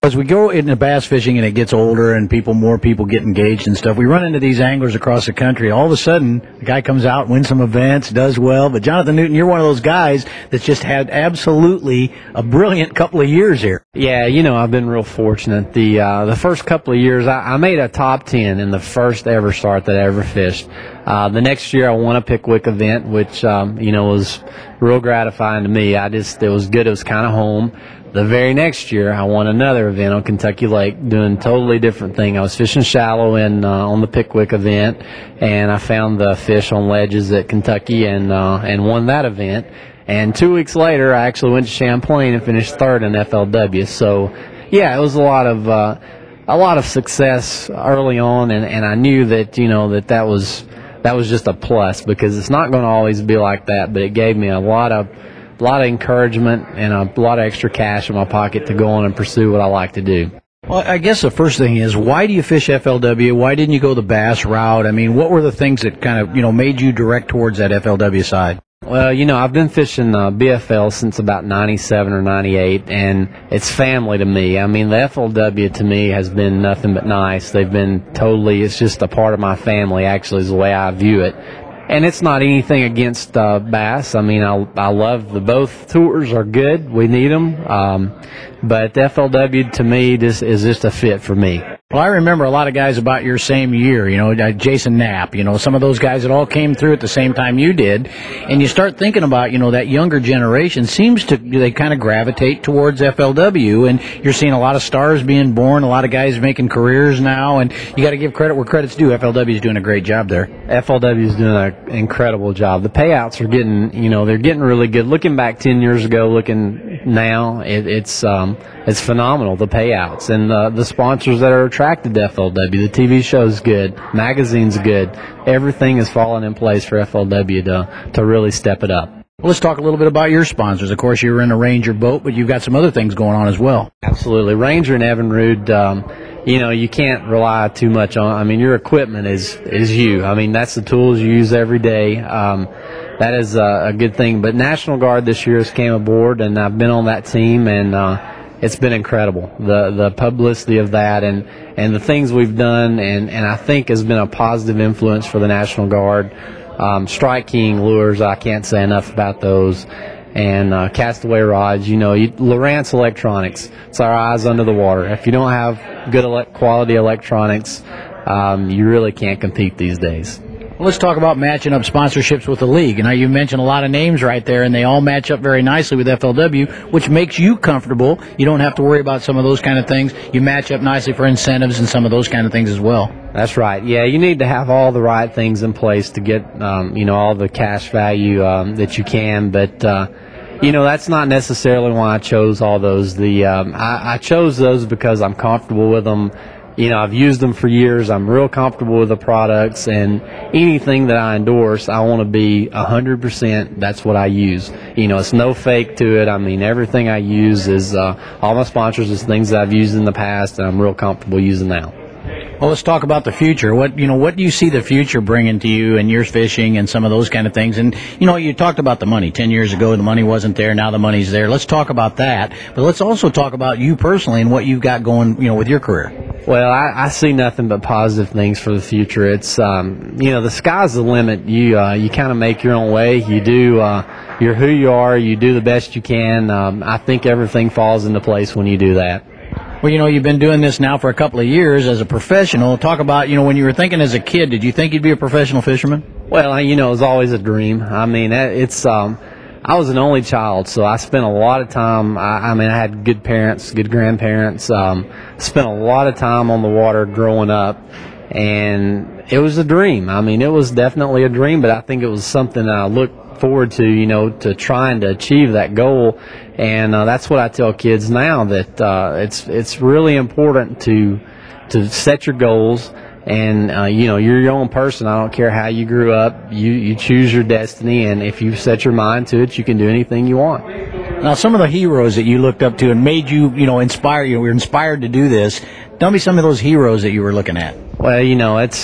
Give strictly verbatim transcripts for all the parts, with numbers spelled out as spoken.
As we go into bass fishing and it gets older and people, more people get engaged and stuff, we run into these anglers across the country. All of a sudden, the guy comes out, wins some events, does well. But Jonathan Newton, you're one of those guys that's just had absolutely a brilliant couple of years here. Yeah, you know, I've been real fortunate. The uh, the first couple of years, I, I made a top ten in the first ever start that I ever fished. Uh, the next year, I won a Pickwick event, which, um, you know, was real gratifying to me. I just, it was good. It was kind of home. The very next year, I won another event on Kentucky Lake, doing a totally different thing. I was fishing shallow in uh, on the Pickwick event, and I found the fish on ledges at Kentucky and uh, and won that event. And two weeks later, I actually went to Champlain and finished third in F L W. So, yeah, it was a lot of uh, a lot of success early on, and, and I knew that you know that that was that was just a plus, because it's not going to always be like that. But it gave me a lot of a lot of encouragement and a lot of extra cash in my pocket to go on and pursue what I like to do. Well, I guess the first thing is, why do you fish F L W? Why didn't you go the bass route? I mean, what were the things that kind of, you know, made you direct towards that F L W side? Well, you know, I've been fishing uh, B F L since about ninety-seven or ninety-eight, and it's family to me. I mean, the F L W to me has been nothing but nice. They've been totally, it's just a part of my family, actually, is the way I view it. And it's not anything against uh, bass. I mean, I, I love the both tours are good. We need them. Um, but the F L W to me just is just a fit for me. Well, I remember a lot of guys about your same year, you know, Jason Knapp, you know, some of those guys that all came through at the same time you did. And you start thinking about, you know, that younger generation seems to, they kind of gravitate towards F L W. And you're seeing a lot of stars being born, a lot of guys making careers now. And you got to give credit where credit's due. F L W is doing a great job there. F L W is doing an incredible job. The payouts are getting, you know, they're getting really good. Looking back ten years ago, looking now, it, it's um, it's phenomenal, the payouts. And uh, the sponsors that are attracted to F L W. The T V show's good. Magazine's good. Everything is falling in place for F L W to, to really step it up. Well, let's talk a little bit about your sponsors. Of course, you were in a Ranger boat, but you've got some other things going on as well. Absolutely. Ranger and Evinrude, um, you know, you can't rely too much on, I mean, your equipment is, is you. I mean, that's the tools you use every day. Um, that is a, a good thing. But National Guard this year has came aboard, and I've been on that team, and uh, it's been incredible, the the publicity of that and, and the things we've done, and, and I think has been a positive influence for the National Guard. Um, Strike King lures, I can't say enough about those. And uh, Castaway rods, you know, you, Lowrance Electronics, it's our eyes under the water. If you don't have good ele- quality electronics, um, you really can't compete these days. Well, let's talk about matching up sponsorships with the league. And now you mentioned a lot of names right there, and they all match up very nicely with F L W, which makes you comfortable. You don't have to worry about some of those kind of things. You match up nicely for incentives and some of those kind of things as well. That's right. Yeah, you need to have all the right things in place to get, um, you know, all the cash value um, that you can. But, uh, you know, that's not necessarily why I chose all those. The um, I, I chose those because I'm comfortable with them. You know, I've used them for years. I'm real comfortable with the products, and anything that I endorse, I want to be one hundred percent that's what I use. You know, it's no fake to it. I mean, everything I use is, uh, all my sponsors is things that I've used in the past, and I'm real comfortable using now. Well, let's talk about the future. What, you know, what do you see the future bringing to you and your fishing and some of those kind of things? And, you know, you talked about the money. Ten years ago, the money wasn't there. Now the money's there. Let's talk about that. But let's also talk about you personally and what you've got going, you know, with your career. Well, I, I see nothing but positive things for the future. It's, um, you know, the sky's the limit. You, uh, you kind of make your own way. You do, uh, you're who you are. You do the best you can. Um, I think everything falls into place when you do that. Well, you know, you've been doing this now for a couple of years as a professional. Talk about, you know, when you were thinking as a kid, did you think you'd be a professional fisherman? Well, you know, it was always a dream. I mean, it's, um, I was an only child, so I spent a lot of time, I, I mean, I had good parents, good grandparents, um, spent a lot of time on the water growing up, and it was a dream. I mean, it was definitely a dream, but I think it was something I looked forward to, you know, to trying to achieve that goal. And uh, that's what I tell kids now, that uh, it's it's really important to to set your goals. And uh, you know, you're your own person. I don't care how you grew up. You you choose your destiny, and if you set your mind to it, you can do anything you want. Now, some of the heroes that you looked up to and made you, you know, inspire you, were inspired to do this. Tell me some of those heroes that you were looking at. Well, you know, it's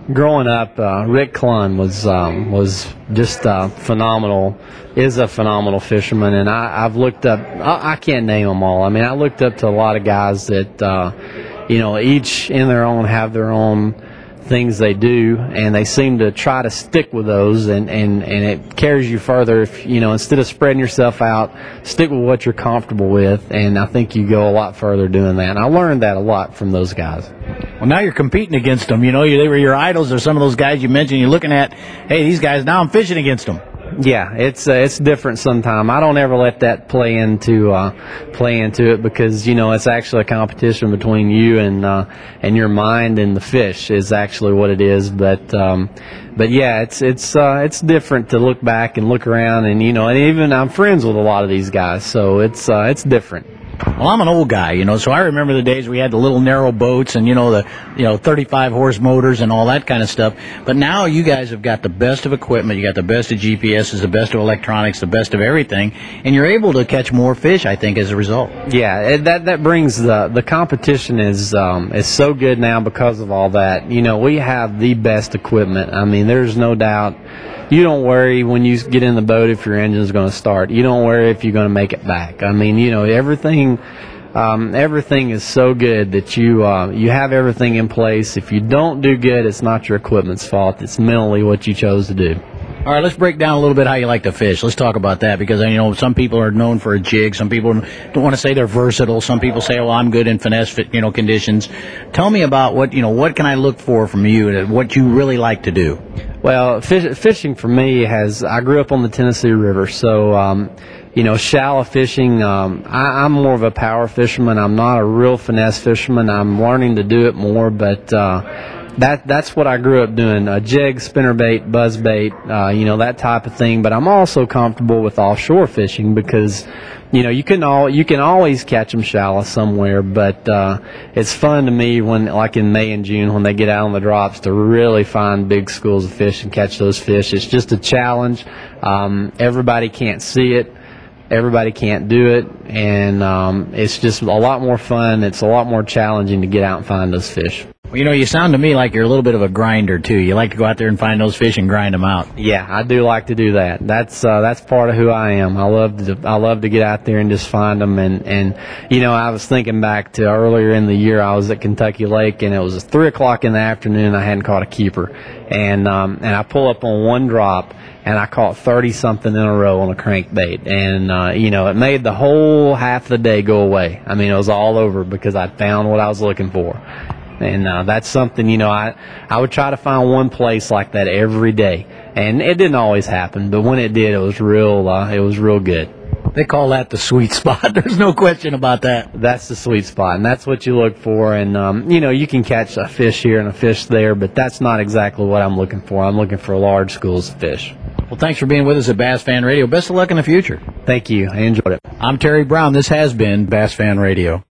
growing up, uh, Rick Clunn was um, was just uh, phenomenal. Is a phenomenal fisherman, and I, I've looked up. I, I can't name them all. I mean, I looked up to a lot of guys that uh, you know, each in their own have their own things they do, and they seem to try to stick with those, and, and, and it carries you further if, you know, instead of spreading yourself out, stick with what you're comfortable with, and I think you go a lot further doing that. And I learned that a lot from those guys. Well, now you're competing against them. You know, you, they were your idols, or some of those guys you mentioned. You're looking at, hey, these guys, now I'm fishing against them. Yeah, it's uh, it's different sometimes. I don't ever let that play into uh, play into it, because you know it's actually a competition between you and uh, and your mind and the fish is actually what it is. But um, but yeah, it's it's uh, it's different to look back and look around, and you know, and even I'm friends with a lot of these guys, so it's uh, it's different. Well, I'm an old guy, you know, so I remember the days we had the little narrow boats and, you know, the, you know, thirty-five horse motors and all that kind of stuff. But now you guys have got the best of equipment. You got the best of G P Ses, the best of electronics, the best of everything. And you're able to catch more fish, I think, as a result. Yeah, it, that that brings the the competition is um, is so good now because of all that. You know, we have the best equipment. I mean, there's no doubt. You don't worry when you get in the boat if your engine's going to start. You don't worry if you're going to make it back. I mean, you know, everything um, everything is so good that you uh, you have everything in place. If you don't do good, it's not your equipment's fault. It's mentally what you chose to do. All right, let's break down a little bit how you like to fish. Let's talk about that, because, you know, some people are known for a jig. Some people don't want to say they're versatile. Some people say, oh, I'm good in finesse, fit, you know, conditions. Tell me about what, you know, what can I look for from you, what you really like to do? Well, fish, fishing for me has, I grew up on the Tennessee River, so, um, you know, shallow fishing, um, I, I'm more of a power fisherman. I'm not a real finesse fisherman. I'm learning to do it more, but, uh, That that's what I grew up doing, a jig, spinnerbait, buzzbait, uh, you know, that type of thing. But I'm also comfortable with offshore fishing because, you know, you can all you can always catch them shallow somewhere. But uh, it's fun to me when, like in May and June, when they get out on the drops, to really find big schools of fish and catch those fish. It's just a challenge. Um, everybody can't see it. Everybody can't do it, and um, it's just a lot more fun. It's a lot more challenging to get out and find those fish. Well, you know, you sound to me like you're a little bit of a grinder, too. You like to go out there and find those fish and grind them out. Yeah, I do like to do that. That's uh, that's part of who I am. I love to I love to get out there and just find them. And, and, you know, I was thinking back to earlier in the year, I was at Kentucky Lake, and it was three o'clock in the afternoon. I hadn't caught a keeper. And, um, and I pull up on one drop, and I caught thirty-something in a row on a crankbait. And, uh, you know, it made the whole half of the day go away. I mean, it was all over because I found what I was looking for. And uh, that's something, you know, I, I would try to find one place like that every day. And it didn't always happen, but when it did, it was real, uh, it was real good. They call that the sweet spot. There's no question about that. That's the sweet spot, and that's what you look for. And, um, you know, you can catch a fish here and a fish there, but that's not exactly what I'm looking for. I'm looking for large schools of fish. Well, thanks for being with us at Bass Fan Radio. Best of luck in the future. Thank you. I enjoyed it. I'm Terry Brown. This has been Bass Fan Radio.